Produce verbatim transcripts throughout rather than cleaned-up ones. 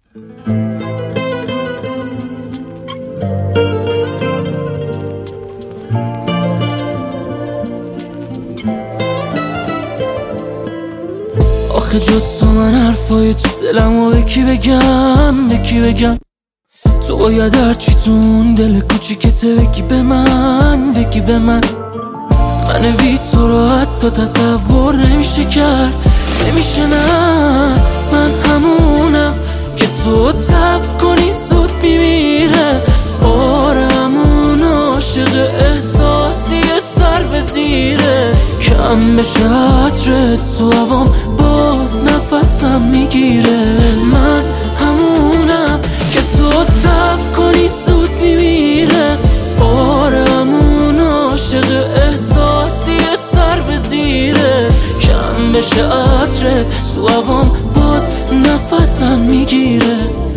آخه جز تو من حرفای تو دلمو به کی بگم به کی بگم؟ تو باید هرچی تو اون دل کوچیکته بگی به من بگی به من. من بی تو رو حتی تصور نمیشه کرد نمیشه نه. من همونم که تو تب کنی زود میمیره. آره همون عاشق احساسی سر به زیره. کم بشه عطرت تو هوام باز نفسم میگیره. من همونم که تو تب کنی زود میمیره. آره همون عاشق احساسی سر به زیره. کم بشه عطرت تو هوام باز نفسم میگیره.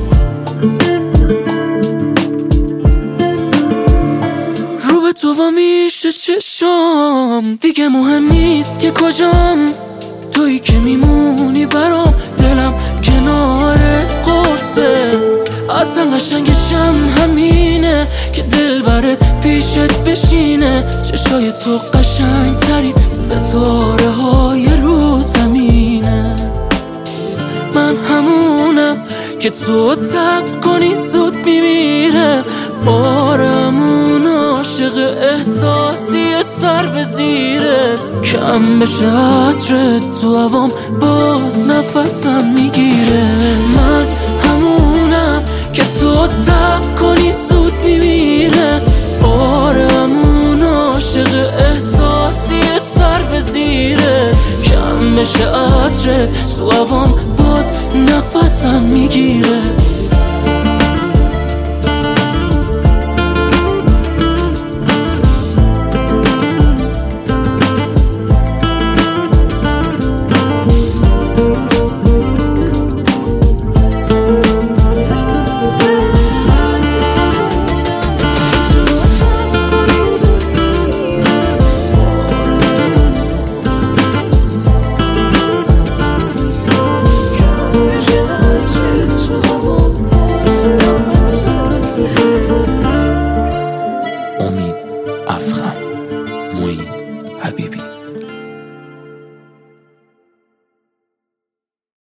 رو به تو و میشه چشام دیگه مهم نیست که کجام. تویی که میمونی برام دلم کنار قرصه. اصلا قشنگشم همینه که دل برات پیشت بشینه. چشای تو قشنگ ترین ستاره های رو زمینه. من همونم که تو تب کنی زود میمیره. آره همون عاشق احساسی سر به زیرت. کم بشه عطرت تو هوام باز نفسم میگیره. من همونم که تو تب کنی زود میمیره. آره همون عاشق احساسی سر به زیرت. کم بشه عطرت تو هوام باز نفسم میگیره.